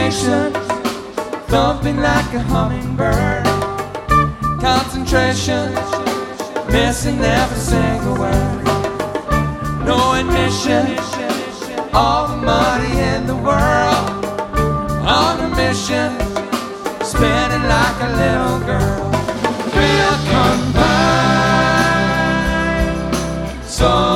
imagination, thumping like a hummingbird. Concentration, missing every single word. No admission, all the money in the world. On a mission, spinning like a little girl.